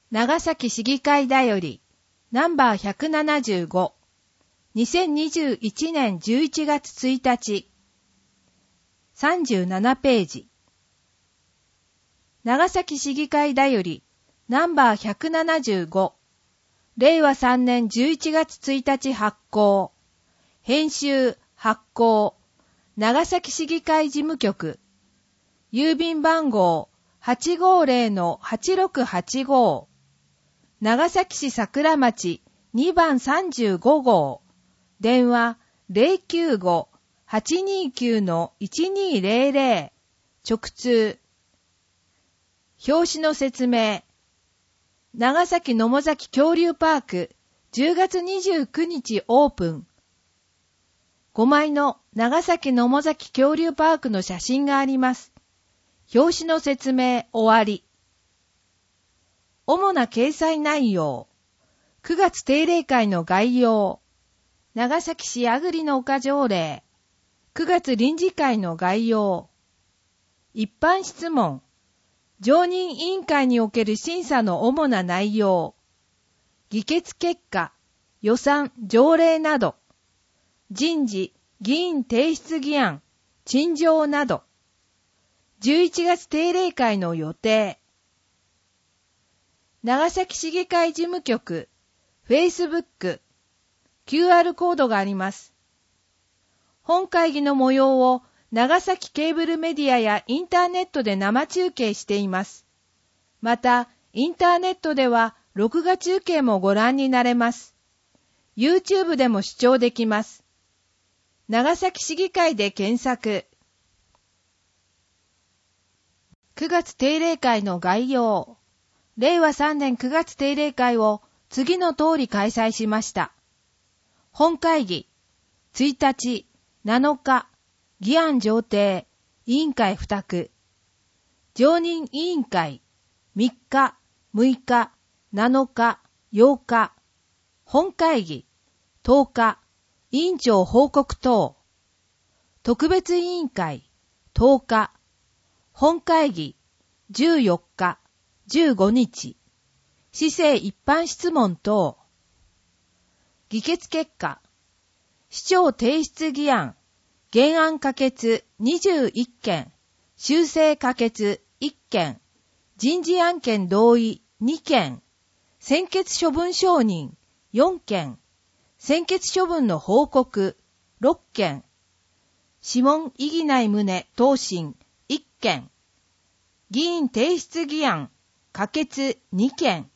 長崎市議会だよりナンバー175 2021年11月1日37ページ。長崎市議会だよりナンバー175令和3年11月1日発行。編集発行長崎市議会事務局郵便番号 850-8685 長崎市桜町2番35号電話 095-829-1200 直通。表紙の説明。長崎野母崎恐竜パーク10月29日オープン。5枚の長崎野母崎恐竜パークの写真があります。表紙の説明終わり。主な掲載内容。9月定例会の概要。長崎市あぐりの丘条例。9月臨時会の概要。一般質問。常任委員会における審査の主な内容。議決結果、予算、条例など。人事、議員提出議案、陳情など。11月定例会の予定。長崎市議会事務局、Facebook、QR コードがあります。本会議の模様を長崎ケーブルメディアやインターネットで生中継しています。また、インターネットでは録画中継もご覧になれます。YouTube でも視聴できます。長崎市議会で検索。9月定例会の概要。令和3年9月定例会を次の通り開催しました。本会議、1日、7日、議案上呈、委員会付託。常任委員会、3日、6日、7日、8日。本会議、10日、委員長報告等。特別委員会、10日。本会議、14日、15日。市政一般質問等。議決結果。市長提出議案、原案可決21件、修正可決1件、人事案件同意2件、専決処分承認4件、専決処分の報告6件、諮問異議ない旨答申1件、議員提出議案可決2件、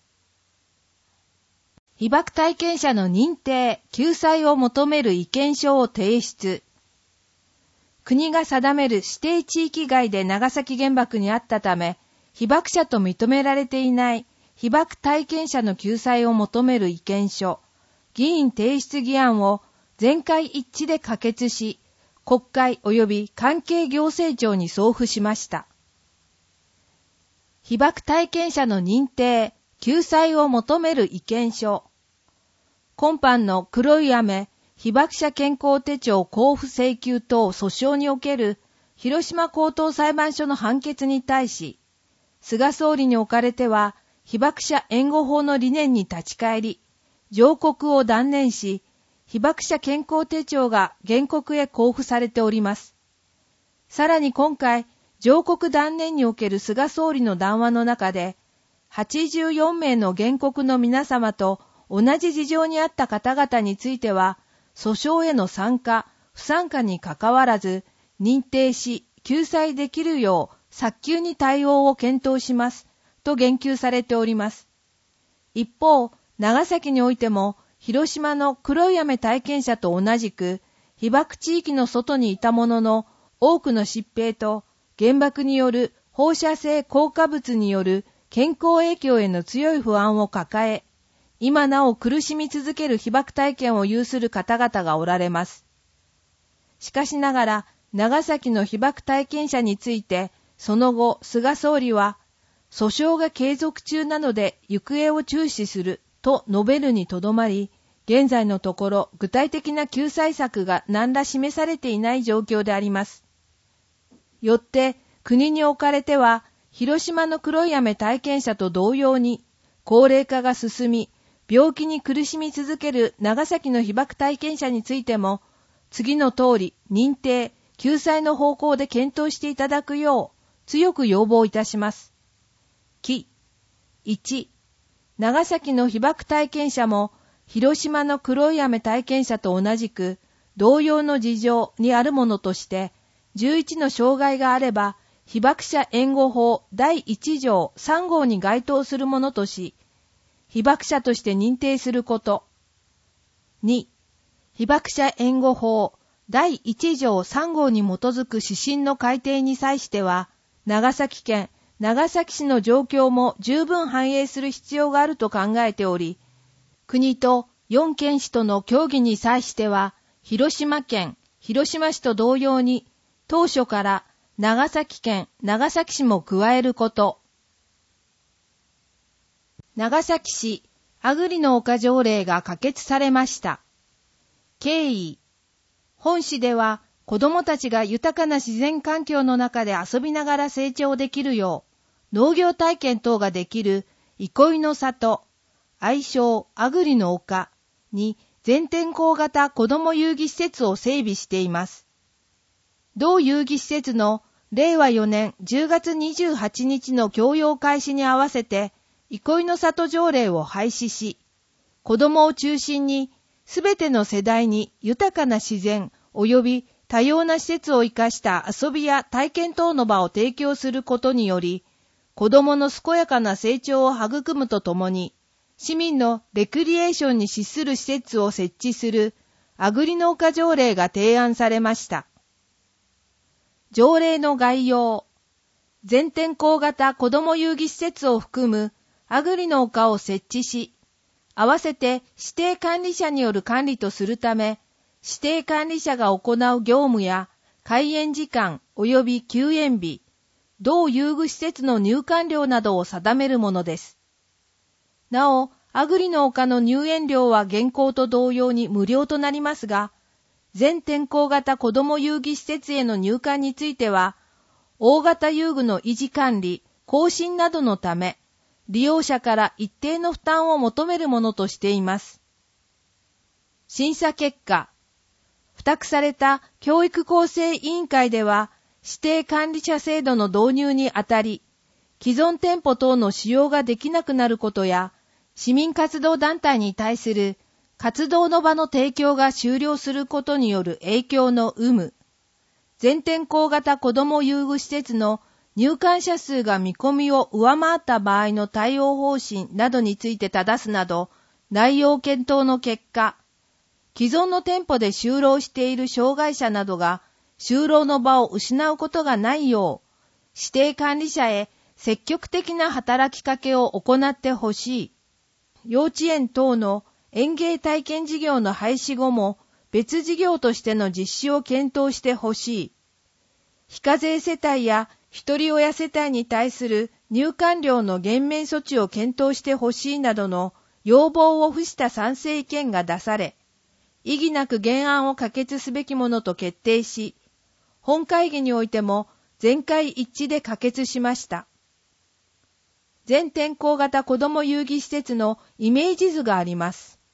被爆体験者の認定、救済を求める意見書を提出。国が定める指定地域外で長崎原爆にあったため、被爆者と認められていない被爆体験者の救済を求める意見書、議員提出議案を全会一致で可決し、国会及び関係行政庁に送付しました。被爆体験者の認定、救済を求める意見書。今般の黒い雨、被爆者健康手帳交付請求等訴訟における広島高等裁判所の判決に対し、菅総理におかれては被爆者援護法の理念に立ち返り、上告を断念し、被爆者健康手帳が原告へ交付されております。さらに今回、上告断念における菅総理の談話の中で、84名の原告の皆様と同じ事情にあった方々については、訴訟への参加、不参加にかかわらず、認定し、救済できるよう早急に対応を検討します、と言及されております。一方、長崎においても、広島の黒い雨体験者と同じく、被爆地域の外にいたものの、多くの疾病と原爆による放射性硬化物による健康影響への強い不安を抱え、今なお苦しみ続ける被爆体験を有する方々がおられます。しかしながら、長崎の被爆体験者について、その後、菅総理は、訴訟が継続中なので行方を注視すると述べるにとどまり、現在のところ具体的な救済策が何ら示されていない状況であります。よって国におかれては、広島の黒い雨体験者と同様に、 高齢化が進み、病気に苦しみ続ける長崎の被爆体験者についても、次の通り認定、救済の方向で検討していただくよう強く要望いたします。1、長崎の被爆体験者も広島の黒い雨体験者と同じく同様の事情にあるものとして、11の障害があれば被爆者援護法第1条3号に該当するものとし、被爆者として認定すること。2、被爆者援護法第1条3号に基づく指針の改定に際しては、長崎県長崎市の状況も十分反映する必要があると考えており、国と4県市との協議に際しては、広島県、広島市と同様に、当初から長崎県、長崎市も加えること。長崎市、あぐりの丘条例が可決されました。経緯。本市では、子どもたちが豊かな自然環境の中で遊びながら成長できるよう、農業体験等ができる憩いの里、愛称あぐりの丘に全天候型子ども遊戯施設を整備しています。同遊戯施設の令和4年10月28日の供用開始に合わせて、憩いの里条例を廃止し、子どもを中心にすべての世代に豊かな自然及び多様な施設を生かした遊びや体験等の場を提供することにより、子どもの健やかな成長を育むとともに、市民のレクリエーションに資する施設を設置するあぐりの丘条例が提案されました。条例の概要。全天候型子ども遊戯施設を含むあぐりの丘を設置し、合わせて指定管理者による管理とするため、指定管理者が行う業務や開園時間及び休園日、同遊具施設の入館料などを定めるものです。なお、あぐりの丘の入園料は現行と同様に無料となりますが、全天候型子ども遊戯施設への入館については、大型遊具の維持管理、更新などのため、利用者から一定の負担を求めるものとしています。審査結果。付託された教育構成委員会では、指定管理者制度の導入にあたり、既存店舗等の使用ができなくなることや、市民活動団体に対する活動の場の提供が終了することによる影響の有無、全天候型子ども遊具施設の入館者数が見込みを上回った場合の対応方針などについて正すなど、内容検討の結果、既存の店舗で就労している障害者などが就労の場を失うことがないよう、指定管理者へ積極的な働きかけを行ってほしい。幼稚園等の園芸体験事業の廃止後も別事業としての実施を検討してほしい。非課税世帯や一人親世帯に対する入館料の減免措置を検討してほしいなどの要望を付した賛成意見が出され、異議なく原案を可決すべきものと決定し、本会議においても全会一致で可決しました。全天候型子ども遊戯施設のイメージ図があります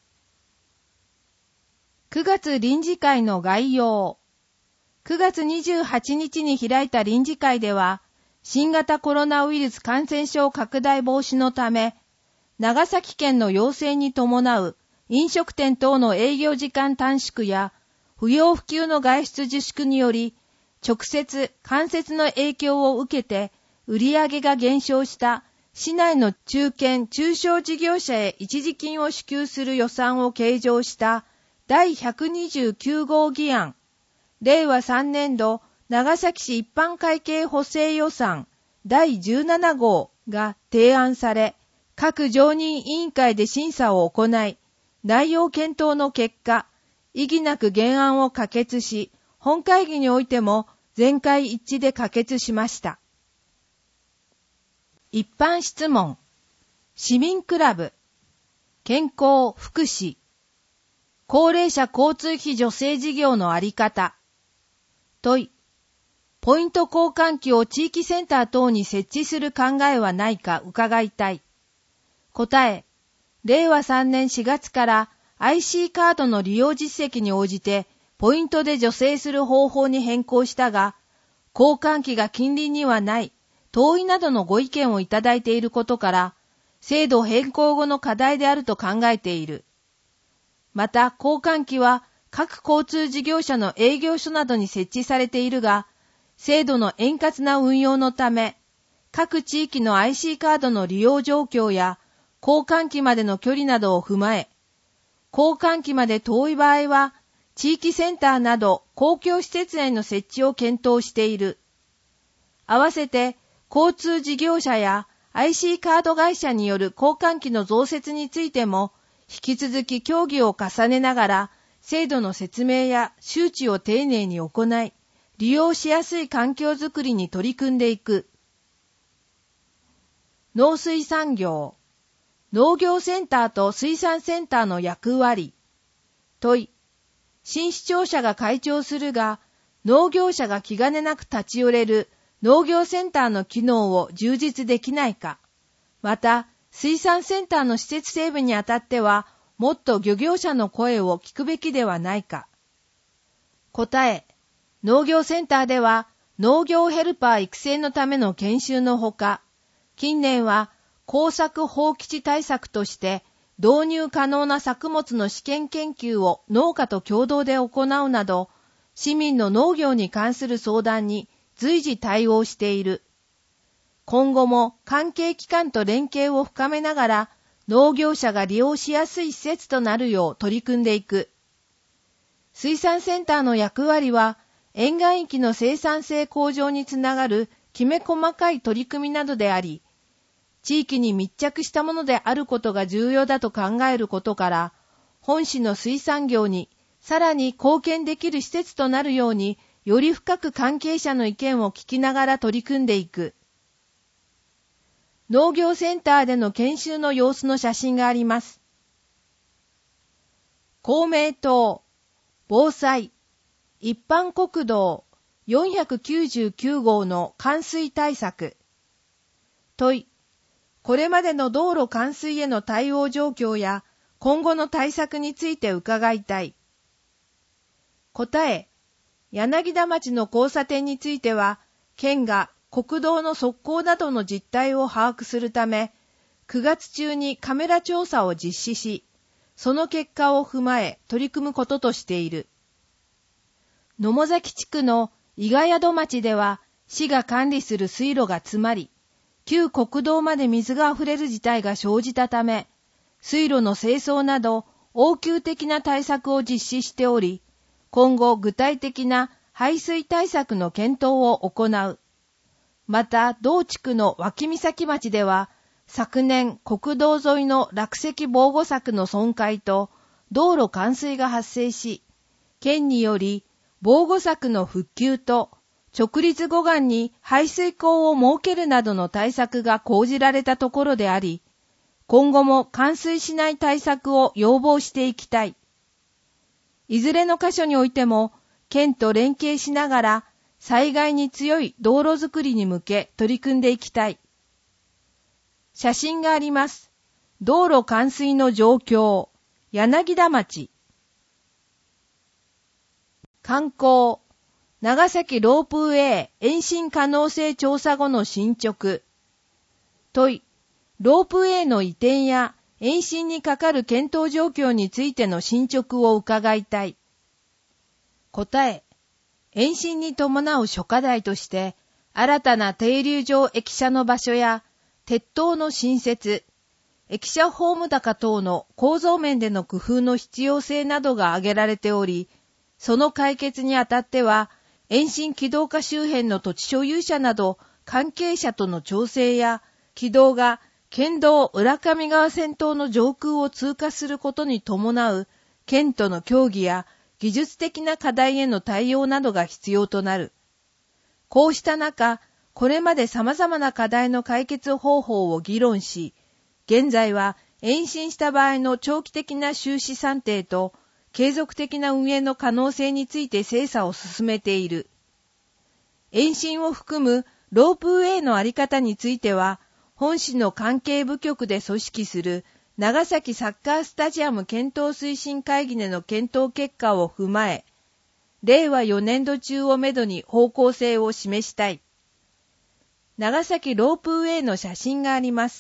。9月臨時会の概要。9月28日に開いた臨時会では、新型コロナウイルス感染症拡大防止のため、長崎県の要請に伴う飲食店等の営業時間短縮や不要不急の外出自粛により、直接間接の影響を受けて売上が減少した市内の中堅・中小事業者へ一時金を支給する予算を計上した第129号議案、令和3年度長崎市一般会計補正予算第17号が提案され、各常任委員会で審査を行い、内容検討の結果、異議なく原案を可決し、本会議においても全会一致で可決しました。一般質問。市民クラブ。健康・福祉。高齢者交通費助成事業のあり方。問い。ポイント交換機を地域センター等に設置する考えはないか伺いたい。 答え、令和3年4月から IC カードの利用実績に応じてポイントで助成する方法に変更したが、交換機が近隣にはない、遠いなどのご意見をいただいていることから、制度変更後の課題であると考えている。また、交換機は各交通事業者の営業所などに設置されているが、制度の円滑な運用のため、各地域の IC カードの利用状況や、交換機までの距離などを踏まえ、交換機まで遠い場合は、地域センターなど公共施設への設置を検討している。合わせて、交通事業者や IC カード会社による交換機の増設についても、引き続き協議を重ねながら、制度の説明や周知を丁寧に行い、利用しやすい環境づくりに取り組んでいく。農水産業。農業センターと水産センターの役割。問い。新市庁舎が開庁するが、農業者が気兼ねなく立ち寄れる農業センターの機能を充実できないか。また、水産センターの施設整備にあたっては、もっと漁業者の声を聞くべきではないか。答え。農業センターでは、農業ヘルパー育成のための研修のほか、近年は耕作放棄地対策として導入可能な作物の試験研究を農家と共同で行うなど、市民の農業に関する相談に随時対応している。今後も関係機関と連携を深めながら、農業者が利用しやすい施設となるよう取り組んでいく。水産センターの役割は、沿岸域の生産性向上につながるきめ細かい取り組みなどであり、地域に密着したものであることが重要だと考えることから、本市の水産業にさらに貢献できる施設となるように、より深く関係者の意見を聞きながら取り組んでいく。農業センターでの研修の様子の写真があります。公明党、防災、一般国道499号の冠水対策。問い。これまでの道路冠水への対応状況や今後の対策について伺いたい。答え。柳田町の交差点については、県が国道の側溝などの実態を把握するため、9月中にカメラ調査を実施し、その結果を踏まえ取り組むこととしている。野母崎地区の伊賀宿町では、市が管理する水路が詰まり、旧国道まで水が溢れる事態が生じたため、水路の清掃など応急的な対策を実施しており、今後具体的な排水対策の検討を行う。また、同地区の脇岬町では、昨年国道沿いの落石防護柵の損壊と道路冠水が発生し、県により防護柵の復旧と直立護岸に排水溝を設けるなどの対策が講じられたところであり、今後も冠水しない対策を要望していきたい。いずれの箇所においても、県と連携しながら、災害に強い道路づくりに向け取り組んでいきたい。写真があります。道路冠水の状況、柳田町。観光。長崎ロープウェイ延伸可能性調査後の進捗。問い。ロープウェイの移転や延伸にかかる検討状況についての進捗を伺いたい。答え。延伸に伴う諸課題として、新たな停留場駅舎の場所や鉄塔の新設、駅舎ホーム高等の構造面での工夫の必要性などが挙げられており、その解決にあたっては、延伸軌道化周辺の土地所有者など関係者との調整や、軌道が県道浦上川線等の上空を通過することに伴う県との協議や技術的な課題への対応などが必要となる。こうした中、これまで様々な課題の解決方法を議論し、現在は延伸した場合の長期的な収支算定と継続的な運営の可能性について精査を進めている。延伸を含むロープウェイのあり方については、 本市の関係部局で組織する長崎サッカースタジアム検討推進会議での検討結果を踏まえ、令和4年度中をめどに方向性を示したい。長崎ロープウェイの写真があります。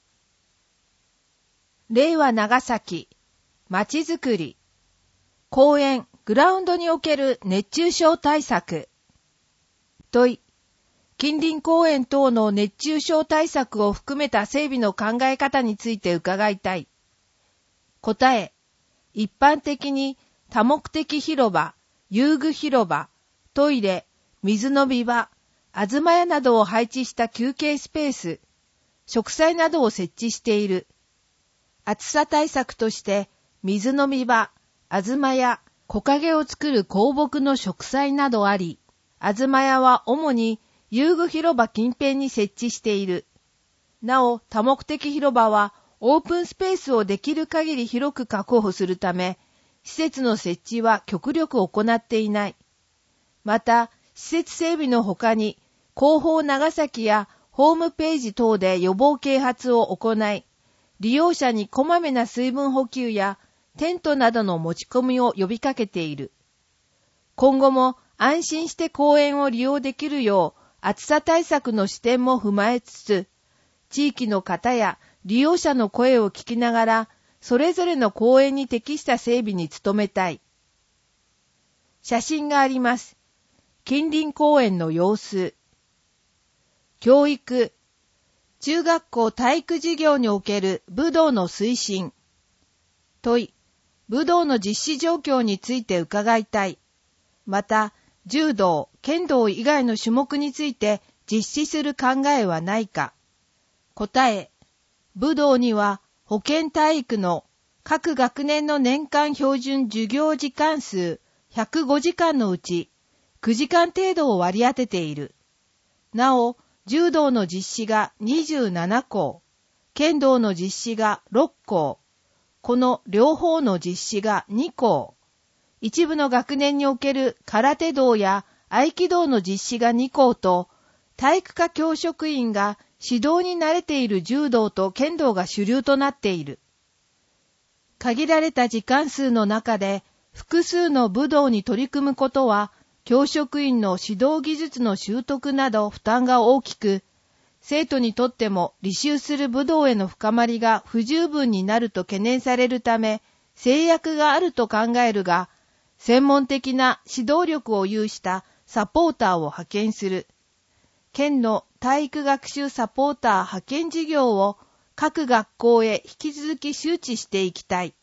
令和長崎、まちづくり、公園、グラウンドにおける熱中症対策。問い、近隣公園等の熱中症対策を含めた整備の考え方について伺いたい。答え、一般的に多目的広場、遊具広場、トイレ、水飲み場、あずまやなどを配置した休憩スペース、植栽などを設置している。暑さ対策として水飲み場、あずまや、木陰を作る高木の植栽などあり、あずまやは主に遊具広場近辺に設置している。なお、多目的広場はオープンスペースをできる限り広く確保するため、施設の設置は極力行っていない。また、施設整備の他に、広報長崎やホームページ等で予防啓発を行い、利用者にこまめな水分補給やテントなどの持ち込みを呼びかけている。今後も安心して公園を利用できるよう暑さ対策の視点も踏まえつつ、地域の方や利用者の声を聞きながら、それぞれの公園に適した整備に努めたい。写真があります。近隣公園の様子。教育。中学校体育授業における武道の推進。問い。武道の実施状況について伺いたい。また、柔道、剣道以外の種目について実施する考えはないか。答え。武道には保健体育の各学年の年間標準授業時間数105時間のうち9時間程度を割り当てている。なお、柔道の実施が27校、剣道の実施が6校、この両方の実施が2校、一部の学年における空手道や合気道の実施が2校と、体育科教職員が指導に慣れている柔道と剣道が主流となっている。限られた時間数の中で複数の武道に取り組むことは、教職員の指導技術の習得など負担が大きく、生徒にとっても履修する武道への深まりが不十分になると懸念されるため、制約があると考えるが、専門的な指導力を有したサポーターを派遣する。県の体育学習サポーター派遣事業を各学校へ引き続き周知していきたい。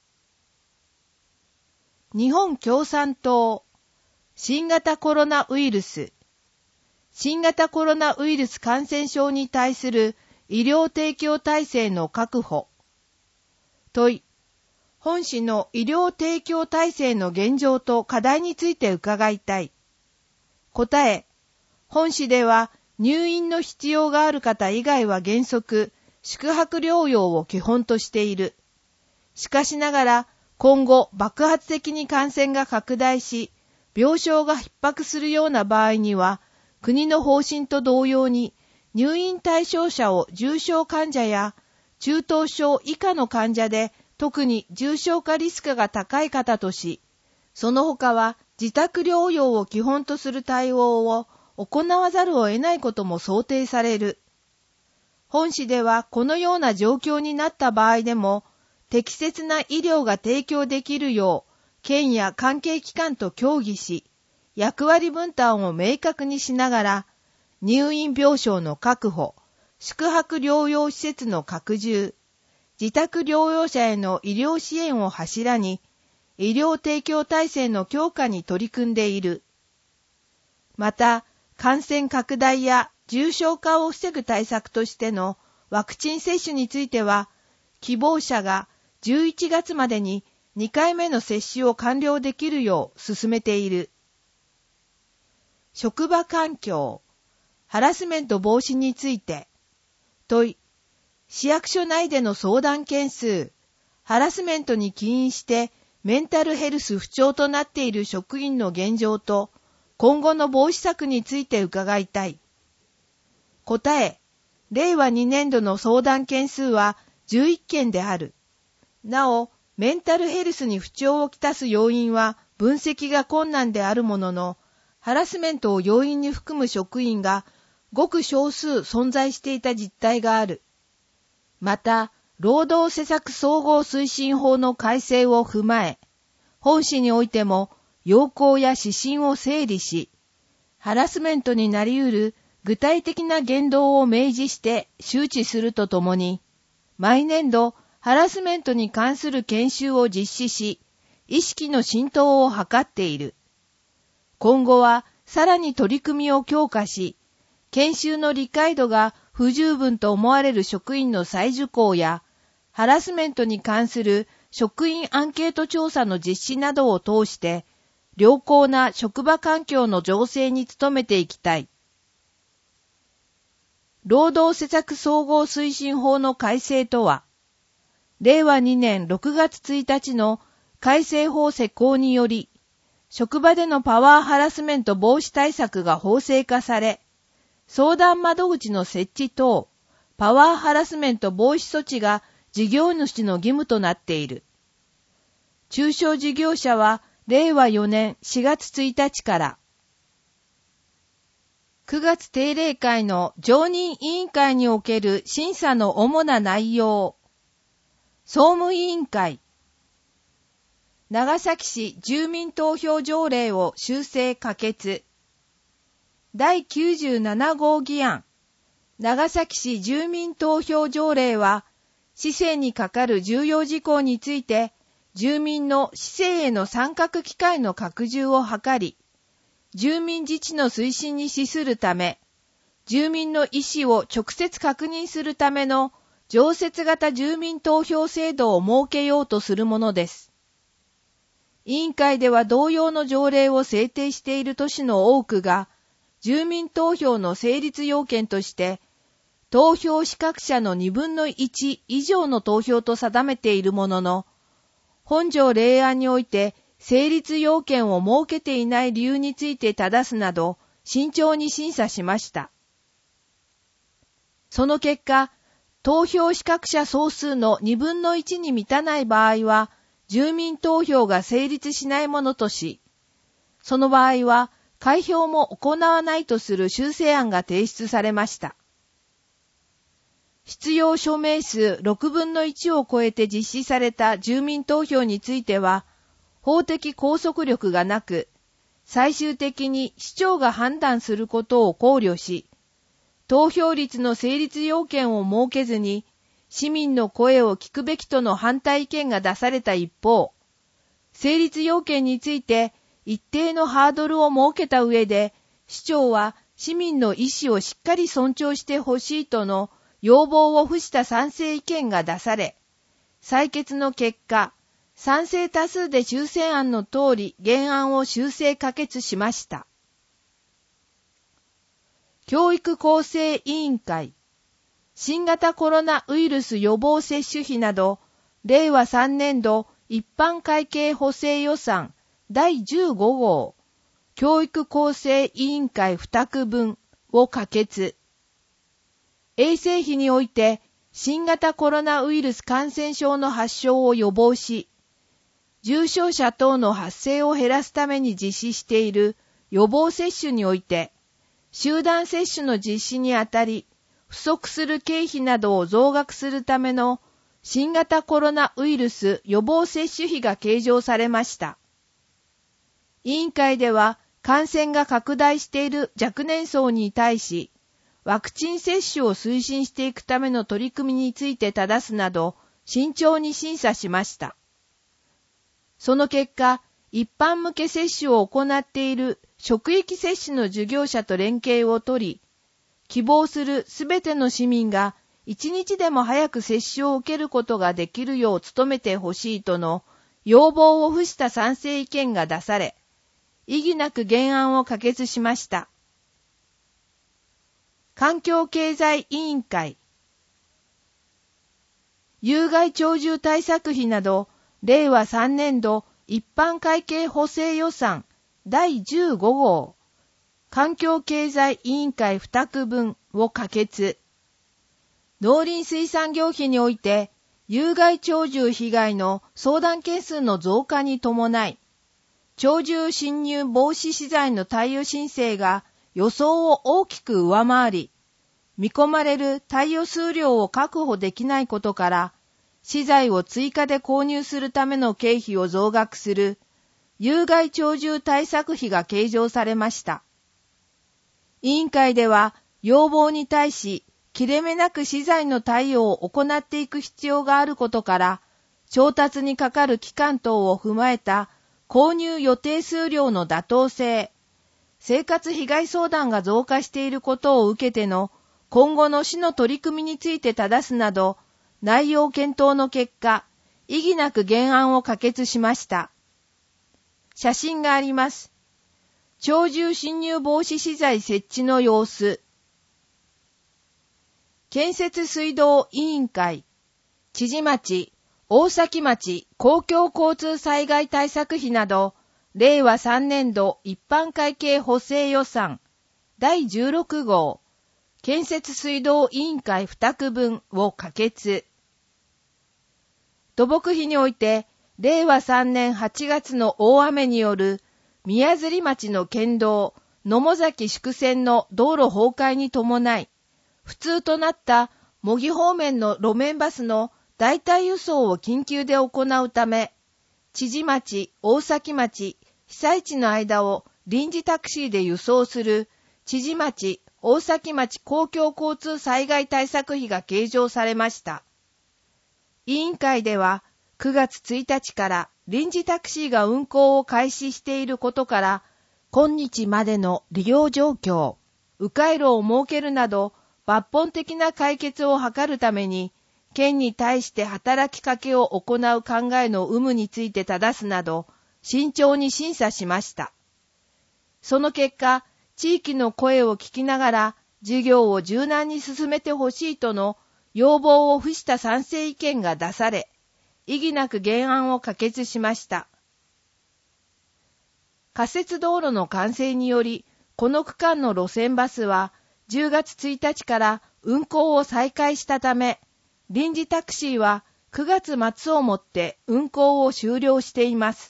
日本共産党新型コロナウイルス。新型コロナウイルス感染症に対する医療提供体制の確保。問い。本市の医療提供体制の現状と課題について伺いたい。答え。本市では入院の必要がある方以外は原則、宿泊療養を基本としている。しかしながら、今後爆発的に感染が拡大し、病床が逼迫するような場合には、国の方針と同様に、入院対象者を重症患者や中等症以下の患者で、特に重症化リスクが高い方とし、その他は自宅療養を基本とする対応を行わざるを得ないことも想定される。本市ではこのような状況になった場合でも、適切な医療が提供できるよう、県や関係機関と協議し、役割分担を明確にしながら、入院病床の確保、宿泊療養施設の拡充、自宅療養者への医療支援を柱に、医療提供体制の強化に取り組んでいる。また、感染拡大や重症化を防ぐ対策としてのワクチン接種については、希望者が11月までに2回目の接種を完了できるよう進めている。職場環境、ハラスメント防止について、問い、市役所内での相談件数、ハラスメントに起因してメンタルヘルス不調となっている職員の現状と、今後の防止策について伺いたい。答え、 令和2年度の相談件数は11件である。なお、メンタルヘルスに不調をきたす要因は分析が困難であるものの、ハラスメントを要因に含む職員がごく少数存在していた実態がある。また、労働施策総合推進法の改正を踏まえ、本誌においても要項や指針を整理し、ハラスメントになり得る具体的な言動を明示して周知するとともに、毎年度ハラスメントに関する研修を実施し、意識の浸透を図っている。今後はさらに取り組みを強化し、研修の理解度が不十分と思われる職員の再受講や、ハラスメントに関する職員アンケート調査の実施などを通して、良好な職場環境の醸成に努めていきたい。労働施策総合推進法の改正とは、令和2年6月1日の改正法施行により、職場でのパワーハラスメント防止対策が法制化され、相談窓口の設置等、パワーハラスメント防止措置が事業主の義務となっている。中小事業者は令和4年4月1日から9月定例会の常任委員会における審査の主な内容。総務委員会。長崎市住民投票条例を修正可決。第97号議案。長崎市住民投票条例は、市政に係る重要事項について、住民の市政への参画機会の拡充を図り、住民自治の推進に資するため、住民の意思を直接確認するための常設型住民投票制度を設けようとするものです。委員会では同様の条例を制定している都市の多くが、住民投票の成立要件として、投票資格者の2分の1以上の投票と定めているものの、本条例案において成立要件を設けていない理由について正すなど、慎重に審査しました。その結果、投票資格者総数の2分の1に満たない場合は、住民投票が成立しないものとし、その場合は、開票も行わないとする修正案が提出されました。必要署名数6分の1を超えて実施された住民投票については、法的拘束力がなく、最終的に市長が判断することを考慮し、投票率の成立要件を設けずに、市民の声を聞くべきとの反対意見が出された一方、成立要件について一定のハードルを設けた上で、市長は市民の意思をしっかり尊重してほしいとの要望を付した賛成意見が出され、採決の結果、賛成多数で修正案の通り原案を修正可決しました。教育構成委員会。新型コロナウイルス予防接種費など、令和3年度一般会計補正予算第15号、教育構成委員会付託分を可決。衛生費において、新型コロナウイルス感染症の発症を予防し、重症者等の発生を減らすために実施している予防接種において、集団接種の実施にあたり、不足する経費などを増額するための新型コロナウイルス予防接種費が計上されました。委員会では感染が拡大している若年層に対し、ワクチン接種を推進していくための取り組みについて正すなど、慎重に審査しました。その結果、一般向け接種を行っている職域接種の事業者と連携を取り、希望するすべての市民が一日でも早く接種を受けることができるよう努めてほしいとの要望を付した賛成意見が出され、異議なく原案を可決しました。環境経済委員会。有害鳥獣対策費など、令和3年度一般会計補正予算第15号、環境経済委員会付託分を可決。 農林水産業費において、有害鳥獣被害の相談件数の増加に伴い、鳥獣侵入防止資材の貸与申請が予想を大きく上回り、見込まれる貸与数量を確保できないことから、資材を追加で購入するための経費を増額する有害鳥獣対策費が計上されました。委員会では要望に対し切れ目なく資材の対応を行っていく必要があることから、調達にかかる期間等を踏まえた購入予定数量の妥当性、生活被害相談が増加していることを受けての今後の市の取り組みについて正すなど、内容検討の結果、異議なく原案を可決しました。写真があります。鳥獣侵入防止資材設置の様子。建設水道委員会、知事町、大崎町公共交通災害対策費など、令和3年度一般会計補正予算第16号、建設水道委員会2区分を可決。土木費において、令和3年8月の大雨による宮摺町の県道野母崎宿線の道路崩壊に伴い、不通となった茂木方面の路面バスの代替輸送を緊急で行うため、知事町、大崎町、被災地の間を臨時タクシーで輸送する知事町、大崎町公共交通災害対策費が計上されました。委員会では9月1日から臨時タクシーが運行を開始していることから、今日までの利用状況、迂回路を設けるなど抜本的な解決を図るために、県に対して働きかけを行う考えの有無について正すなど、慎重に審査しました。その結果、地域の声を聞きながら、事業を柔軟に進めてほしいとの要望を付した賛成意見が出され、異議なく原案を可決しました。仮設道路の完成により、この区間の路線バスは10月1日から運行を再開したため、臨時タクシーは9月末をもって運行を終了しています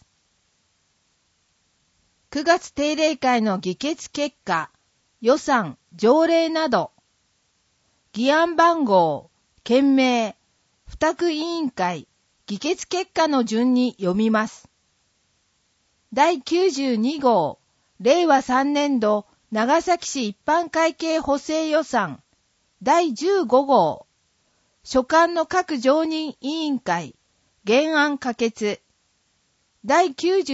。9月定例会の議決結果、予算、条例など、議案番号、件名、付託委員会、議決結果の順に読みます。第92号、令和3年度長崎市一般会計補正予算、第15号、所管の各常任委員会、原案可決。第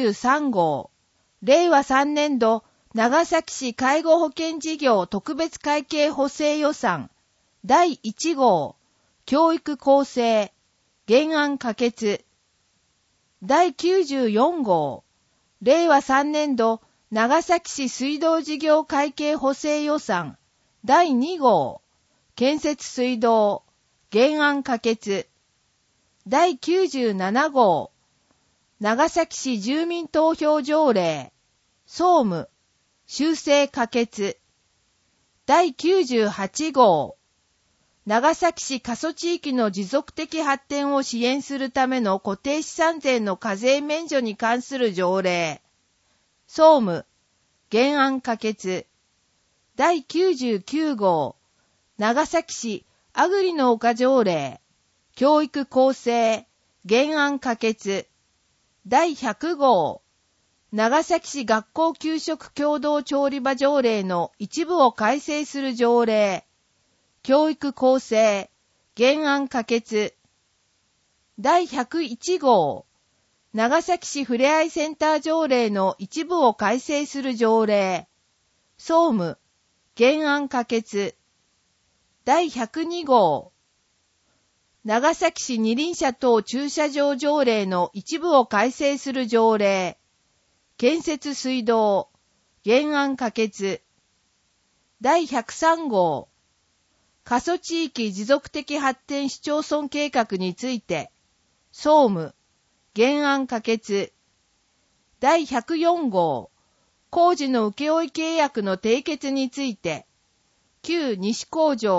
93号、令和3年度長崎市介護保険事業特別会計補正予算、第1号、教育構成、原案可決。第94号、令和3年度長崎市水道事業会計補正予算、第2号、建設水道、原案可決。第97号、長崎市住民投票条例、総務、修正可決。第98号、長崎市過疎地域の持続的発展を支援するための固定資産税の課税免除に関する条例、総務、原案可決。第99号、長崎市アグリの丘条例、教育構成、原案可決。第100号、長崎市学校給食共同調理場条例の一部を改正する条例、教育構成、原案可決。第101号、長崎市ふれあいセンター条例の一部を改正する条例、総務、原案可決。第102号、長崎市二輪車等駐車場条例の一部を改正する条例、建設水道、原案可決。第103号、過疎地域持続的発展市町村計画について、総務、原案可決。第104号、工事の請負契約の締結について、旧西工場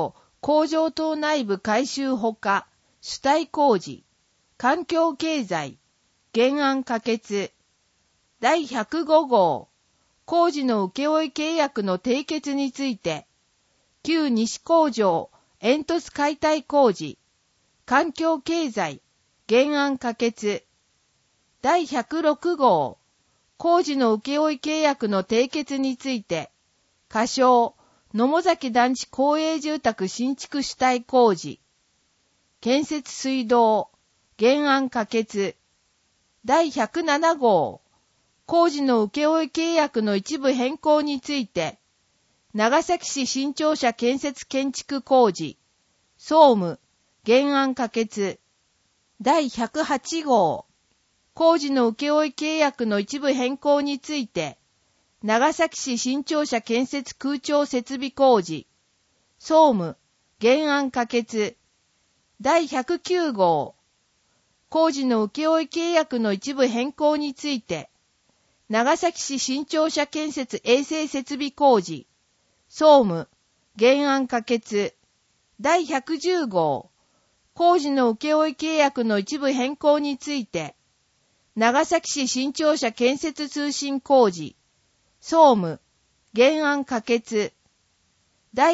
工場等内部改修ほか、主体工事、環境経済、原案可決。第105号、工事の請負契約の締結について、旧西工場、煙突解体工事、環境経済、原案可決。第106号、工事の請負契約の締結について、仮称、野母崎団地公営住宅新築主体工事、建設水道、原案可決。第107号、工事の請負契約の一部変更について、長崎市新庁舎建設建築工事、総務、原案可決。第108号、工事の請負契約の一部変更について、長崎市新庁舎建設空調設備工事、総務、原案可決。第109号、工事の請負契約の一部変更について、長崎市新庁舎建設衛生設備工事、総務、原案可決。第110号、工事の請負契約の一部変更について、長崎市新庁舎建設通信工事、総務、原案可決。第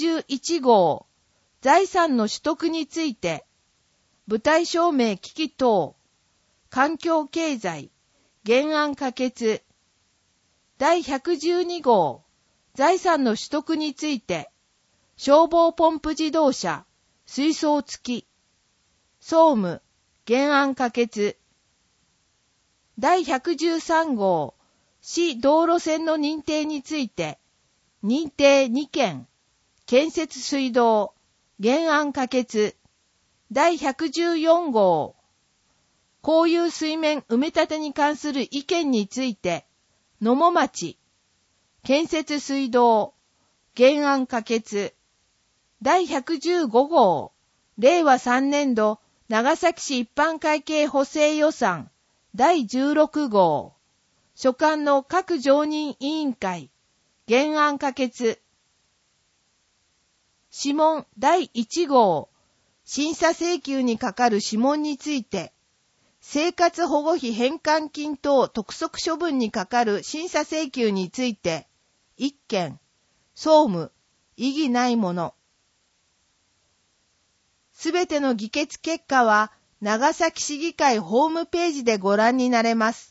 111号、財産の取得について、舞台照明機器等、環境経済、原案可決。第112号、財産の取得について、消防ポンプ自動車、水槽付き、総務、原案可決。第113号、市道路線の認定について、認定2件、建設水道、原案可決。第114号、公有水面埋め立てに関する意見について、野母町、建設水道、原案可決。第115号、令和3年度、長崎市一般会計補正予算、第16号、所管の各常任委員会、原案可決。諮問第1号、審査請求にかかる諮問について、生活保護費返還金等督促処分にかかる審査請求について、1件、総務、異議ないもの。すべての議決結果は、長崎市議会ホームページでご覧になれます。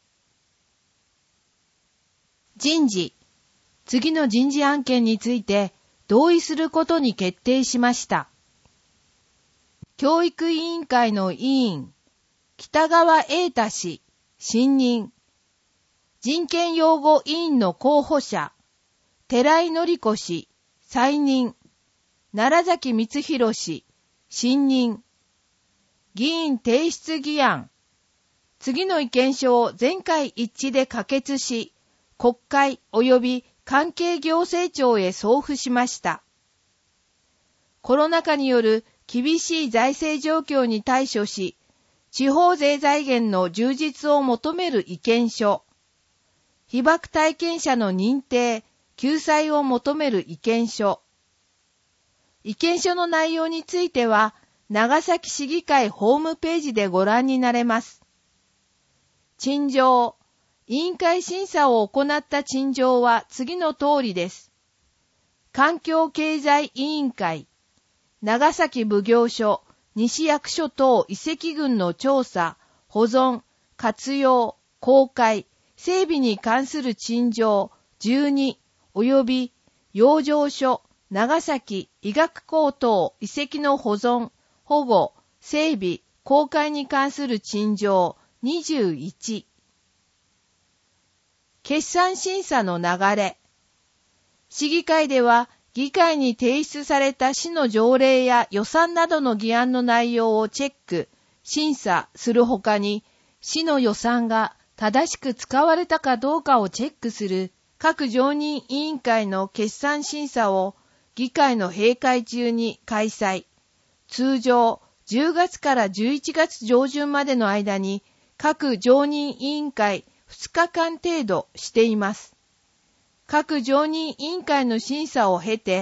人事。次の人事案件について同意することに決定しました。教育委員会の委員、北川瑛太氏、信任。人権擁護委員の候補者、寺井典子氏、再任。奈良崎光弘氏、信任。議員提出議案。次の意見書を全会一致で可決し、国会及び関係行政庁へ送付しました。コロナ禍による厳しい財政状況に対処し、地方税財源の充実を求める意見書。被爆体験者の認定、救済を求める意見書。意見書の内容については、長崎市議会ホームページでご覧になれます。陳情。委員会審査を行った陳情は次の通りです。環境経済委員会、長崎奉行所、西役所等遺跡群の調査、保存、活用、公開、整備に関する陳情12及び養生所、長崎医学校等遺跡の保存、保護、整備、公開に関する陳情21。決算審査の流れ。市議会では、議会に提出された市の条例や予算などの議案の内容をチェック、審査するほかに、市の予算が正しく使われたかどうかをチェックする各常任委員会の決算審査を議会の閉会中に開催。通常、10月から11月上旬までの間に各常任委員会2日間程度しています。各常任委員会の審査を経て、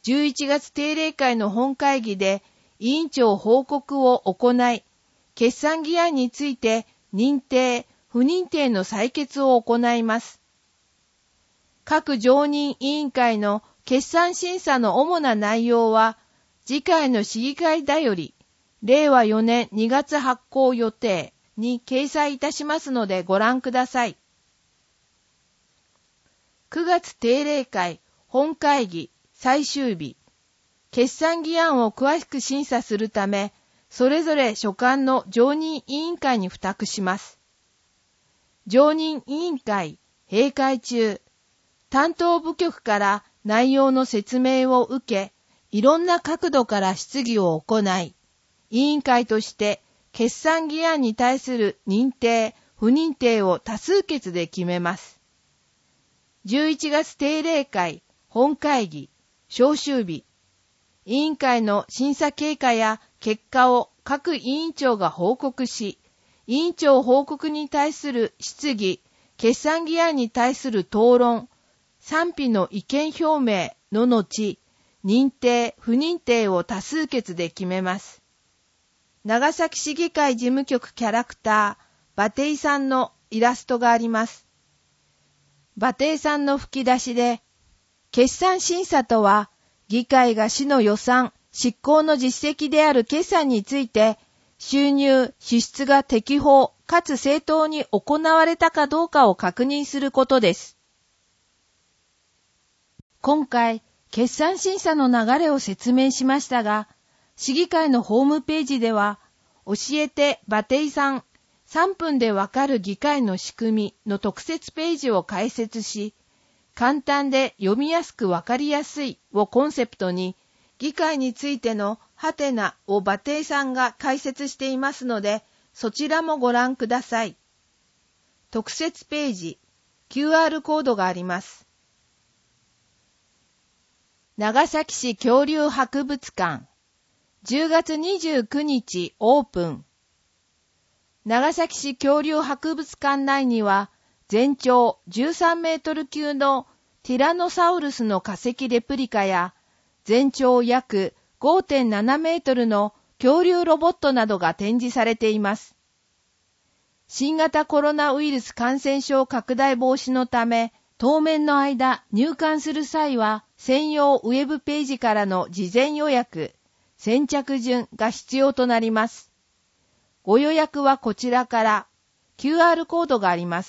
11月定例会の本会議で委員長報告を行い、決算議案について認定、不認定の採決を行います。各常任委員会の決算審査の主な内容は、次回の市議会だより、令和4年2月発行予定に掲載いたしますのでご覧ください。9月定例会本会議最終日、決算議案を詳しく審査するため、それぞれ所管の常任委員会に付託します。常任委員会閉会中、担当部局から内容の説明を受け、いろんな角度から質疑を行い、委員会として決算議案に対する認定、不認定を多数決で決めます。11月定例会本会議召集日、委員会の審査経過や結果を各委員長が報告し、委員長報告に対する質疑、決算議案に対する討論、賛否の意見表明の後、認定、不認定を多数決で決めます。長崎市議会事務局キャラクター、馬蹄さんのイラストがあります。馬蹄さんの吹き出しで、決算審査とは、議会が市の予算、執行の実績である決算について、収入、支出が適法かつ正当に行われたかどうかを確認することです。今回、決算審査の流れを説明しましたが、市議会のホームページでは、教えて馬蹄さん、3分でわかる議会の仕組みの特設ページを開設し、簡単で読みやすくわかりやすいをコンセプトに、議会についてのハテナを馬蹄さんが解説していますので、そちらもご覧ください。特設ページ、QR コードがあります。長崎市恐竜博物館、10月29日オープン。長崎市恐竜博物館内には、全長13メートル級のティラノサウルスの化石レプリカや、全長約 5.7 メートルの恐竜ロボットなどが展示されています。新型コロナウイルス感染症拡大防止のため、当面の間入館する際は、専用ウェブページからの事前予約、先着順が必要となります。ご予約はこちらから QR コードがあります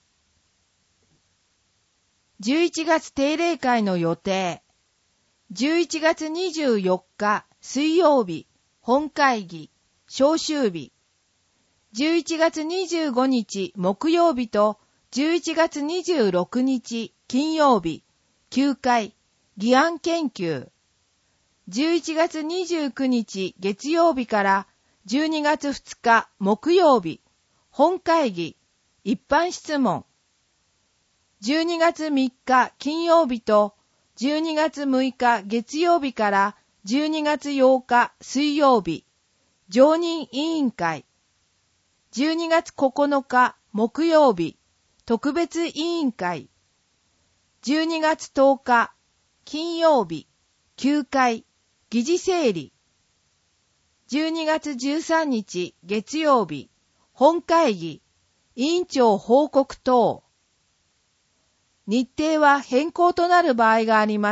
。11月定例会の予定。11月24日水曜日、本会議、召集日。11月25日木曜日と11月26日金曜日、9回、議案研究。11月29日月曜日から12月2日木曜日、本会議、一般質問。12月3日金曜日と12月6日月曜日から12月8日水曜日、常任委員会。12月9日木曜日、特別委員会。12月10日金曜日、9回、議事整理。12月13日月曜日、本会議、委員長報告等。日程は変更となる場合があります。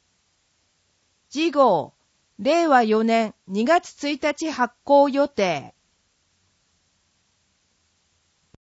次号、令和4年2月1日発行予定。